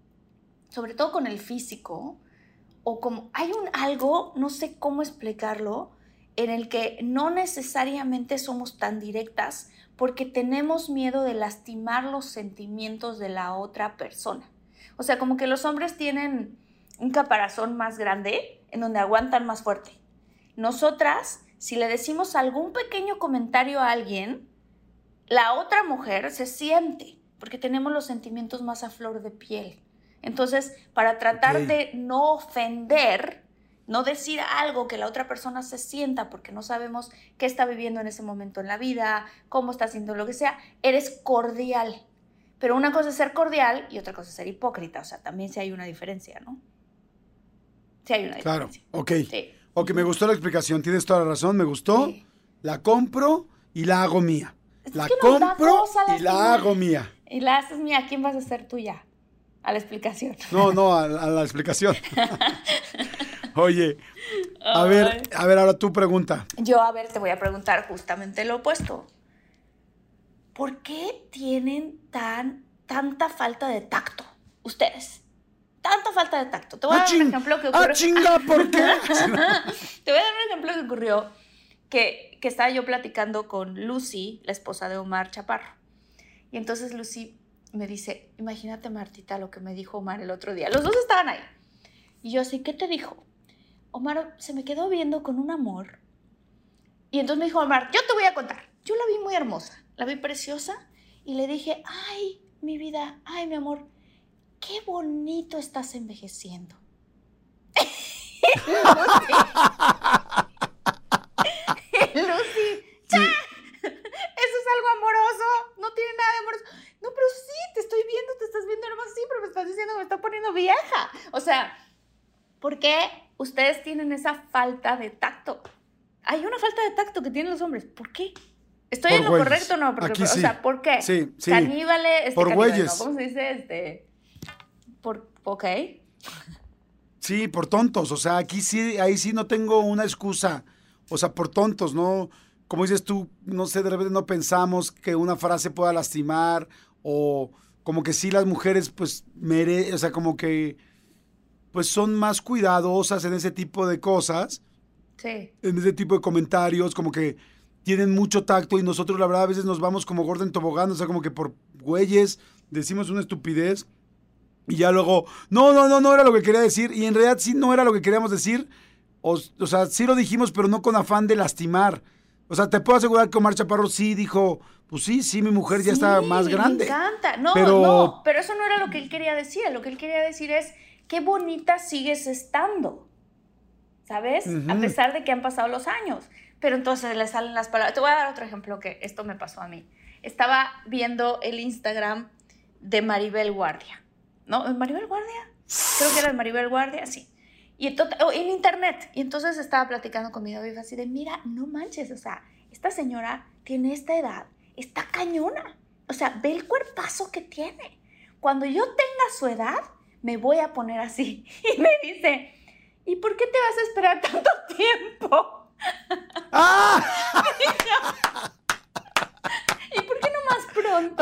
sobre todo con el físico, o como hay algo, no sé cómo explicarlo, en el que no necesariamente somos tan directas porque tenemos miedo de lastimar los sentimientos de la otra persona. O sea, como que los hombres tienen un caparazón más grande en donde aguantan más fuerte. Nosotras, si le decimos algún pequeño comentario a alguien, la otra mujer se siente, porque tenemos los sentimientos más a flor de piel. Entonces, para tratar de no ofender, no decir algo que la otra persona se sienta, porque no sabemos qué está viviendo en ese momento en la vida, cómo está haciendo lo que sea, eres cordial. Pero una cosa es ser cordial y otra cosa es ser hipócrita. O sea, también sí hay una diferencia, ¿no? Sí hay una diferencia. Claro, ok. Sí. Ok, me gustó la explicación, tienes toda la razón, me gustó. Sí. La compro y la hago mía. La compro y la hago mía. Y la haces mía. ¿Quién vas a ser tú ya? A la explicación. No, a la explicación. Oye, a ver, ahora tú pregunta. Yo, te voy a preguntar justamente lo opuesto. ¿Por qué tienen tanta falta de tacto ustedes? Tanta falta de tacto. Te voy a dar un ejemplo que ocurrió. Chinga, ¿por qué? Te voy a dar un ejemplo que ocurrió que estaba yo platicando con Lucy, la esposa de Omar Chaparro. Y entonces Lucy me dice, imagínate, Martita, lo que me dijo Omar el otro día. Los dos estaban ahí. Y yo así, ¿qué te dijo? Omar se me quedó viendo con un amor. Y entonces me dijo Omar, yo te voy a contar. Yo la vi muy hermosa, la vi preciosa. Y le dije, ay, mi vida, ay, mi amor, qué bonito estás envejeciendo. Lucy, ¡ya! Eso es algo amoroso, no tiene nada de amoroso. No, pero sí, te estoy viendo, te estás viendo hermosa, sí, pero me estás diciendo que me está poniendo vieja. O sea, ¿por qué ustedes tienen esa falta de tacto? Hay una falta de tacto que tienen los hombres. ¿Por qué? ¿Estoy en lo correcto o no? Porque, sí. O sea, ¿por qué? Sí. Caníbale, por güeyes. ¿no? ¿Cómo se dice? Ok. Sí, por tontos. O sea, aquí sí, ahí sí no tengo una excusa. O sea, por tontos, ¿no? Como dices tú, no sé, de repente no pensamos que una frase pueda lastimar o como que sí las mujeres, pues, o sea, como que, pues, son más cuidadosas en ese tipo de cosas. Sí. En ese tipo de comentarios, como que tienen mucho tacto y nosotros, la verdad, a veces nos vamos como gordo en tobogán, o sea, como que por güeyes decimos una estupidez y ya luego, no era lo que quería decir y en realidad sí no era lo que queríamos decir, o sea, sí lo dijimos, pero no con afán de lastimar, O sea, te puedo asegurar que Omar Chaparro sí dijo, pues sí, mi mujer ya está más grande. Me encanta. No, pero eso no era lo que él quería decir. Lo que él quería decir es, qué bonita sigues estando, ¿sabes? A pesar de que han pasado los años. Pero entonces le salen las palabras. Te voy a dar otro ejemplo que esto me pasó a mí. Estaba viendo el Instagram de Maribel Guardia, ¿no? ¿Maribel Guardia? Creo que era Maribel Guardia, sí. Y en internet. Y entonces estaba platicando con mi novio y fue así de, mira, no manches, o sea, esta señora tiene esta edad, está cañona. O sea, ve el cuerpazo que tiene. Cuando yo tenga su edad, me voy a poner así. Y me dice, ¿y por qué te vas a esperar tanto tiempo? ¡Ah! ¿Y por qué no más pronto?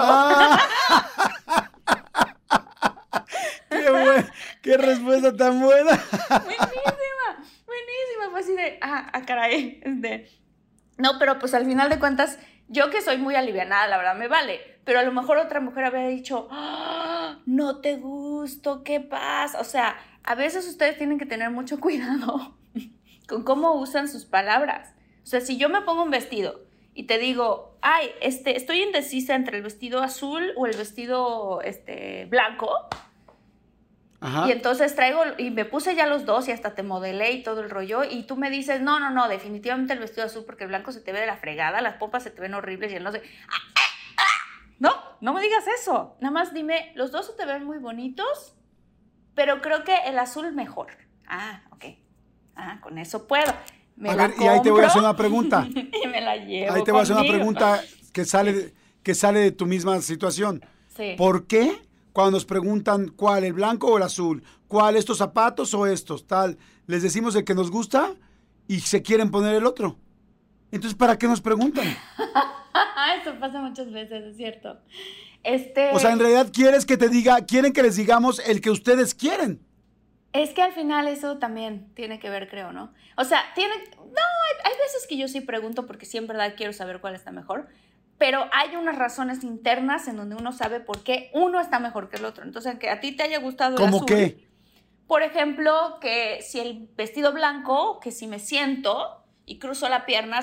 ¡Qué respuesta tan buena! Buenísima. Fue así de, caray. No, pero pues al final de cuentas, yo que soy muy alivianada, la verdad, me vale. Pero a lo mejor otra mujer habría dicho, no te gusto, ¿qué pasa? O sea, a veces ustedes tienen que tener mucho cuidado con cómo usan sus palabras. O sea, si yo me pongo un vestido y te digo, estoy indecisa entre el vestido azul o el vestido blanco. Ajá. Y entonces y me puse ya los dos y hasta te modelé y todo el rollo, y tú me dices, no, definitivamente el vestido azul porque el blanco se te ve de la fregada, las pompas se te ven horribles y el no sé. No me digas eso. Nada más dime, los dos se te ven muy bonitos, pero creo que el azul mejor. Ok. Con eso puedo. Y ahí te voy a hacer una pregunta. Y me la llevo. Ahí te voy a hacer una pregunta que sale de tu misma situación. Sí. ¿Por qué cuando nos preguntan cuál, el blanco o el azul, cuál, estos zapatos o estos, tal, les decimos el que nos gusta y se quieren poner el otro? Entonces, ¿para qué nos preguntan? Eso pasa muchas veces, es cierto. O sea, en realidad quieren que les digamos el que ustedes quieren. Es que al final eso también tiene que ver, creo, ¿no? O sea, hay veces que yo sí pregunto porque sí en verdad quiero saber cuál está mejor, pero hay unas razones internas en donde uno sabe por qué uno está mejor que el otro. Entonces, que a ti te haya gustado el azul. ¿Cómo qué? Por ejemplo, que si el vestido blanco, que si me siento y cruzo la pierna,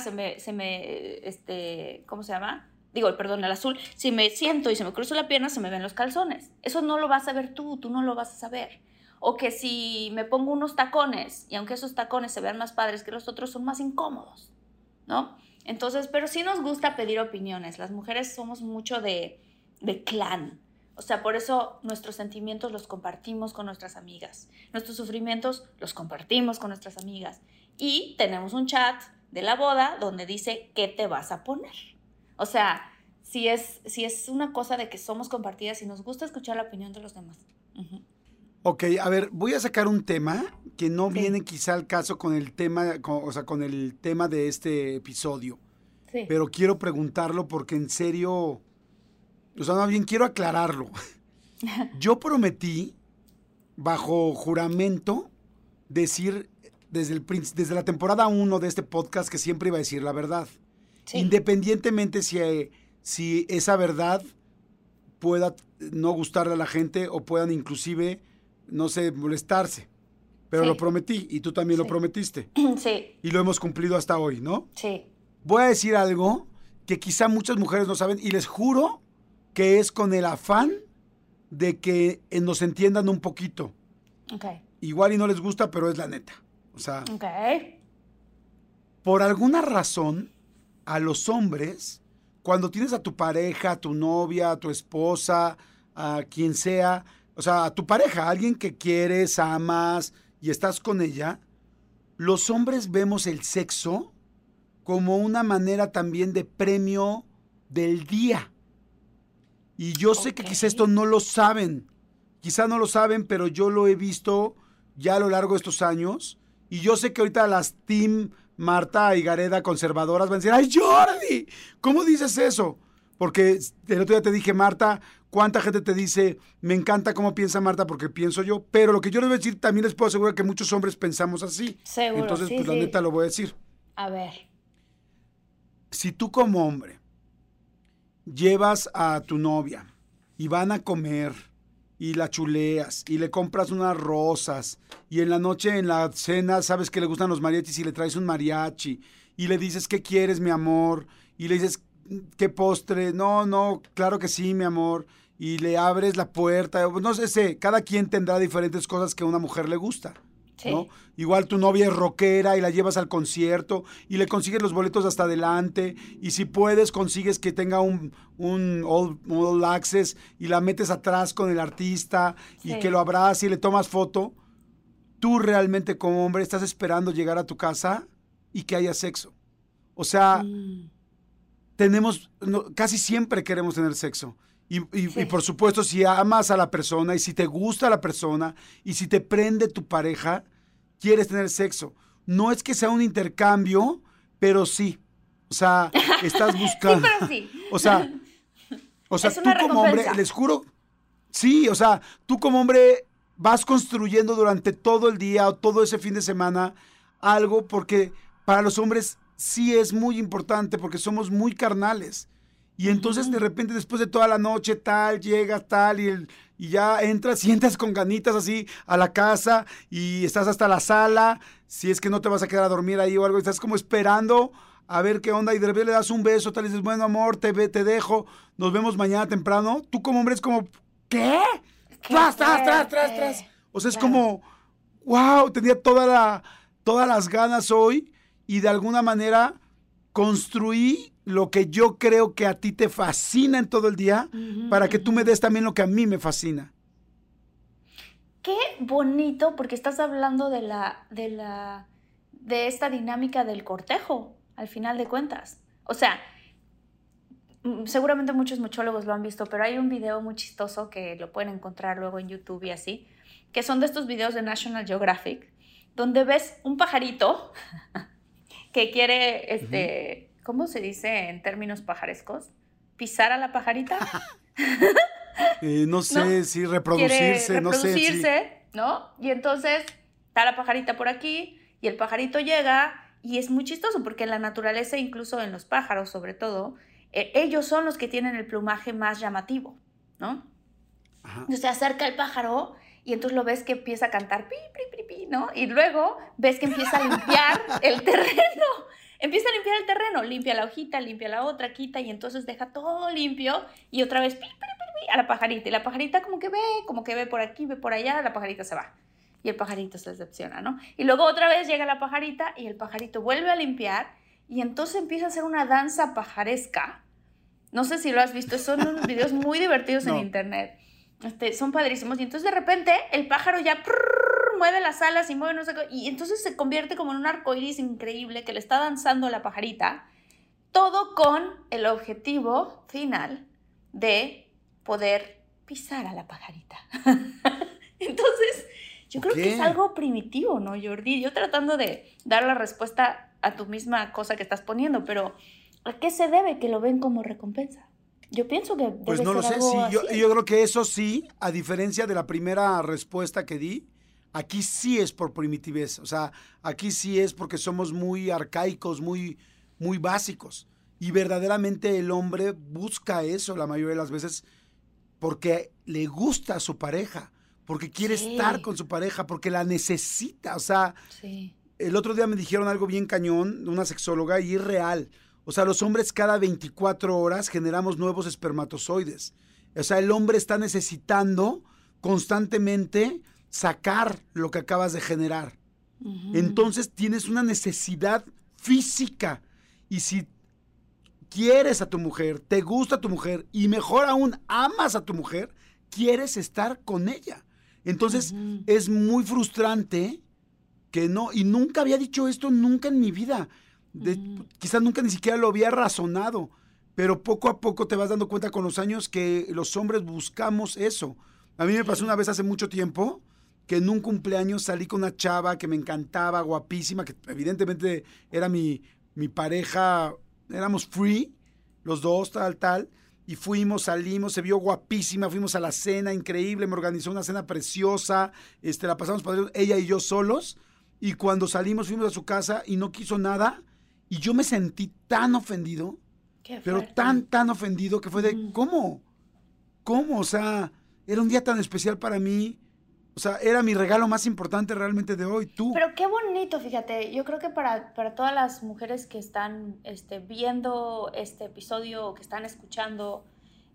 ¿cómo se llama? El azul. Si me siento y se me cruzo la pierna, se me ven los calzones. Eso no lo vas a ver tú no lo vas a saber. O que si me pongo unos tacones, y aunque esos tacones se vean más padres que los otros, son más incómodos, ¿no? Entonces, pero sí nos gusta pedir opiniones. Las mujeres somos mucho de clan. O sea, por eso nuestros sentimientos los compartimos con nuestras amigas. Nuestros sufrimientos los compartimos con nuestras amigas. Y tenemos un chat de la boda donde dice qué te vas a poner. O sea, si es una cosa de que somos compartidas y nos gusta escuchar la opinión de los demás. Uh-huh. Ok, a ver, voy a sacar un tema que no viene quizá al caso con el tema, con el tema de este episodio. Sí. Pero quiero preguntarlo porque en serio, o sea, más bien quiero aclararlo. Yo prometí, bajo juramento, decir desde la temporada 1 de este podcast que siempre iba a decir la verdad. Sí. Independientemente si esa verdad pueda no gustarle a la gente o puedan inclusive, no sé, molestarse. Pero lo prometí y tú también lo prometiste. Sí. Y lo hemos cumplido hasta hoy, ¿no? Sí. Voy a decir algo que quizá muchas mujeres no saben y les juro que es con el afán de que nos entiendan un poquito. Okay. Igual y no les gusta, pero es la neta. O sea, por alguna razón, a los hombres, cuando tienes a tu pareja, a tu novia, a tu esposa, a quien sea, o sea, a tu pareja, a alguien que quieres, amas y estás con ella, los hombres vemos el sexo como una manera también de premio del día. Y yo sé que quizá esto no lo saben, pero yo lo he visto ya a lo largo de estos años. Y yo sé que ahorita las team Marta y Gareda conservadoras van a decir, ¡ay, Jordi! ¿Cómo dices eso? Porque el otro día te dije, Marta, ¿cuánta gente te dice, me encanta cómo piensa Marta porque pienso yo? Pero lo que yo les voy a decir, también les puedo asegurar que muchos hombres pensamos así. Seguro, entonces, sí, pues la neta lo voy a decir. A ver. Si tú como hombre llevas a tu novia y van a comer y la chuleas y le compras unas rosas y en la noche en la cena sabes que le gustan los mariachis y le traes un mariachi y le dices, ¿qué quieres, mi amor? Y le dices, ¿qué postre? No, claro que sí, mi amor. Y le abres la puerta, no sé, cada quien tendrá diferentes cosas que a una mujer le gusta, ¿no? Sí. Igual tu novia es rockera y la llevas al concierto y le consigues los boletos hasta adelante y si puedes consigues que tenga un all access y la metes atrás con el artista y que Sí. lo abrace y le tomas foto. Tú realmente como hombre estás esperando llegar a tu casa y que haya sexo. O sea, Mm, casi siempre queremos tener sexo. Y sí. por supuesto, si amas a la persona y si te gusta la persona y si te prende tu pareja, quieres tener sexo. No es que sea un intercambio, pero sí. O sea, estás Sí, buscando. pero sí. O sea, Es una tú como hombre, recompensa. les juro, sí, o sea, tú como hombre vas construyendo durante todo el día o todo ese fin de semana algo porque para los hombres sí es muy importante porque somos muy carnales. Y entonces de Ujú. repente después de toda la noche tal, llegas tal y ya entras, sientas con ganitas así a la casa y estás hasta la sala, si es que no te vas a quedar a dormir ahí o algo, estás como esperando a ver qué onda y de repente le das un beso, tal y dices, bueno amor, te dejo, nos vemos mañana temprano. Tú como hombre es como, ¿qué? Qué Tras, tras, tras, tras, tras. fuerte. O sea, es Claro. como, wow, tenía todas las ganas hoy y de alguna manera construí lo que yo creo que a ti te fascina en todo el día Ujú, para que tú me ujú. des también lo que a mí me fascina. Qué bonito, porque estás hablando de esta dinámica del cortejo, al final de cuentas. O sea, seguramente muchos muchólogos lo han visto, pero hay un video muy chistoso que lo pueden encontrar luego en YouTube y así, que son de estos videos de National Geographic, donde ves un pajarito que quiere, Ujú. ¿cómo se dice en términos pajarescos? ¿Pisar a la pajarita? No ¿No? sé si Quiere reproducirse, no sé si... reproducirse, ¿no? Y entonces está la pajarita por aquí y el pajarito llega y es muy chistoso porque en la naturaleza, incluso en los pájaros sobre todo, ellos son los que tienen el plumaje más llamativo, ¿no? Ajá. Entonces se acerca el pájaro y entonces lo ves que empieza a cantar pi, pi, pi, pi, ¿no? Y luego ves que empieza a limpiar el terreno. Empieza a limpiar el terreno, limpia la hojita, limpia la otra, quita y entonces deja todo limpio y otra vez pi, pi, pi, pi, a la pajarita. Y la pajarita como que ve por aquí, ve por allá, la pajarita se va. Y el pajarito se decepciona, ¿no? Y luego otra vez llega la pajarita y el pajarito vuelve a limpiar y entonces empieza a hacer una danza pajaresca. No sé si lo has visto, son unos videos muy divertidos en No. internet. Son padrísimos. Y entonces de repente el pájaro ya mueve las alas y mueve no sé qué. Y entonces se convierte como en un arcoíris increíble que le está danzando a la pajarita. Todo con el objetivo final de poder pisar a la pajarita. Entonces, yo Ok. creo que es algo primitivo, ¿no, Jordi? Yo tratando de dar la respuesta a tu misma cosa que estás poniendo, pero ¿a qué se debe que lo ven como recompensa? Yo pienso que Pues debe no lo ser sé, algo sí, así. yo creo que eso sí, a diferencia de la primera respuesta que di, aquí sí es por primitivez, o sea, aquí sí es porque somos muy arcaicos, muy básicos. Y verdaderamente el hombre busca eso la mayoría de las veces porque le gusta a su pareja, porque quiere estar Sí, con su pareja, porque la necesita. O sea, sí. el otro día me dijeron algo bien cañón, una sexóloga, y es real. O sea, los hombres cada 24 horas generamos nuevos espermatozoides. O sea, el hombre está necesitando constantemente sacar lo que acabas de generar. Ujú, Entonces tienes una necesidad física. Y si quieres a tu mujer, te gusta tu mujer y mejor aún amas a tu mujer, quieres estar con ella. Entonces ujú, es muy frustrante que no, y nunca había dicho esto nunca en mi vida. ujú. Quizás nunca ni siquiera lo había razonado, pero poco a poco te vas dando cuenta con los años que los hombres buscamos eso. A mí me pasó una Sí. vez hace mucho tiempo que en un cumpleaños salí con una chava que me encantaba, guapísima, que evidentemente era mi pareja, éramos free, los dos, tal, y fuimos, salimos, se vio guapísima, fuimos a la cena, increíble, me organizó una cena preciosa, la pasamos padre, ella y yo solos, y cuando salimos fuimos a su casa y no quiso nada, y yo me sentí tan ofendido, Qué pero fuerte. tan ofendido que fue de, Ujú, ¿cómo? ¿Cómo? O sea, era un día tan especial para mí, O sea, era mi regalo más importante realmente de hoy, tú. Pero qué bonito, fíjate, yo creo que para todas las mujeres que están viendo este episodio o que están escuchando,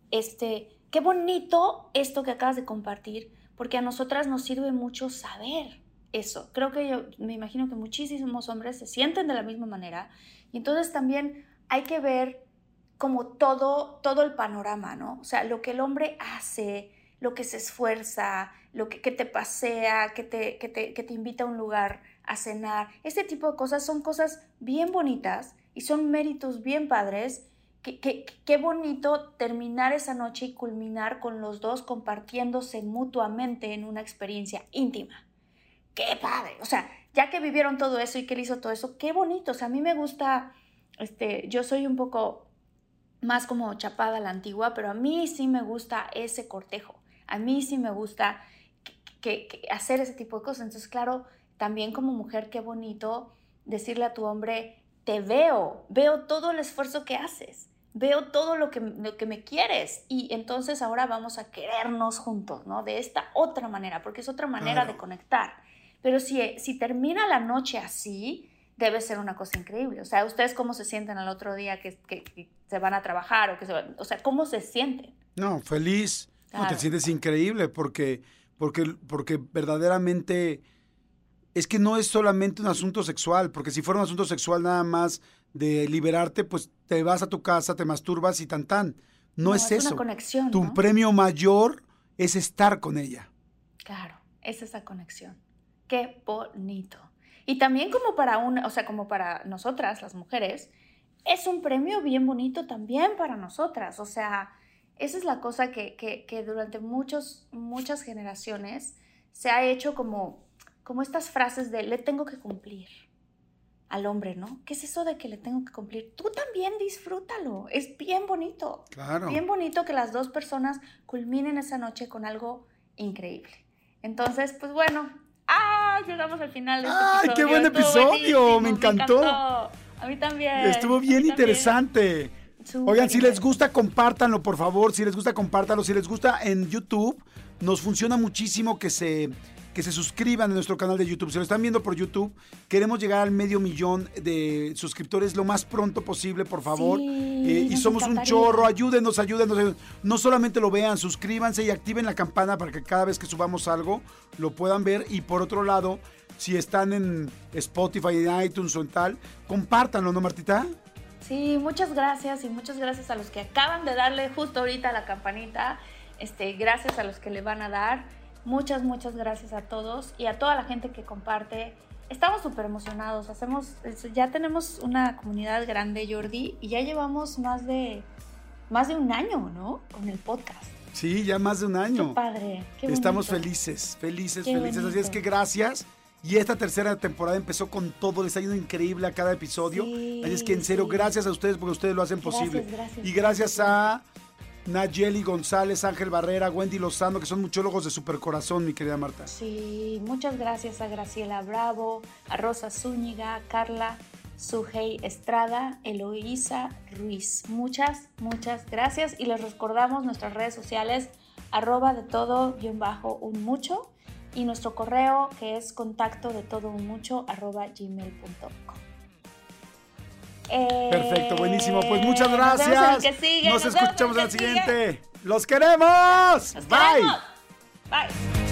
qué bonito esto que acabas de compartir, porque a nosotras nos sirve mucho saber eso. Creo que yo me imagino que muchísimos hombres se sienten de la misma manera, y entonces también hay que ver como todo el panorama, ¿no? O sea, lo que el hombre hace, lo que se esfuerza, lo que te pasea, que te invita a un lugar a cenar. Este tipo de cosas son cosas bien bonitas y son méritos bien padres. Qué bonito terminar esa noche y culminar con los dos compartiéndose mutuamente en una experiencia íntima. ¡Qué padre! O sea, ya que vivieron todo eso y que él hizo todo eso, qué bonito. O sea, a mí me gusta, yo soy un poco más como chapada a la antigua, pero a mí sí me gusta ese cortejo. A mí sí me gusta que hacer ese tipo de cosas. Entonces, claro, también como mujer, qué bonito decirle a tu hombre, te veo todo el esfuerzo que haces, veo todo lo que me quieres, y entonces ahora vamos a querernos juntos, ¿no? De esta otra manera, porque es otra manera de conectar. Pero si termina la noche así, debe ser una cosa increíble. O sea, ¿ustedes cómo se sienten al otro día que se van a trabajar o sea, cómo se sienten? No, feliz. Claro. No, te sientes increíble porque verdaderamente es que no es solamente un asunto sexual, porque si fuera un asunto sexual nada más de liberarte, pues te vas a tu casa, te masturbas y tan. No es eso. Es una conexión, Tu ¿no? premio mayor es estar con ella. Claro, es esa conexión. Qué bonito. Y también como para nosotras, las mujeres, es un premio bien bonito también para nosotras. O sea, esa es la cosa que durante muchas generaciones se ha hecho como estas frases de le tengo que cumplir al hombre, ¿no? ¿Qué es eso de que le tengo que cumplir? Tú también disfrútalo. Es bien bonito. Claro. Bien bonito que las dos personas culminen esa noche con algo increíble. Entonces, pues bueno. Llegamos al final de este episodio. ¡Ay, qué buen episodio! Me encantó. A mí también. Estuvo bien interesante. Oigan, si les gusta, compártanlo, por favor. Si les gusta, compártanlo. Si les gusta en YouTube, nos funciona muchísimo que se suscriban a nuestro canal de YouTube. Si lo están viendo por YouTube, queremos llegar al 500,000 de suscriptores lo más pronto posible, por favor. Sí, y somos un chorro. Ayúdenos. No solamente lo vean, suscríbanse y activen la campana para que cada vez que subamos algo lo puedan ver. Y por otro lado, si están en Spotify, en iTunes o en tal, compártanlo, ¿no, Martita? Sí, muchas gracias, y muchas gracias a los que acaban de darle justo ahorita a la campanita. Gracias a los que le van a dar. Muchas gracias a todos y a toda la gente que comparte. Estamos súper emocionados. Ya tenemos una comunidad grande, Jordi, y ya llevamos más de un año, ¿no? Con el podcast. Sí, ya más de un año. Qué padre, qué bonito. Estamos felices. Bonito. Así es que gracias. Y esta tercera temporada empezó con todo, les está yendo increíble a cada episodio. Sí, así es que en serio, gracias a ustedes porque ustedes lo hacen posible. Gracias. Y gracias a Nayeli González, Ángel Barrera, Wendy Lozano, que son muchólogos de Supercorazón, mi querida Marta. Sí, muchas gracias a Graciela Bravo, a Rosa Zúñiga, Carla, Sujei Estrada, Eloísa Ruiz. Muchas gracias, y les recordamos nuestras redes sociales, @detodo_unmucho, y nuestro correo, que es contactodetodounmucho@gmail.com. Perfecto, buenísimo. Pues muchas gracias. Nos escuchamos en el siguiente. ¡Los queremos! Bye.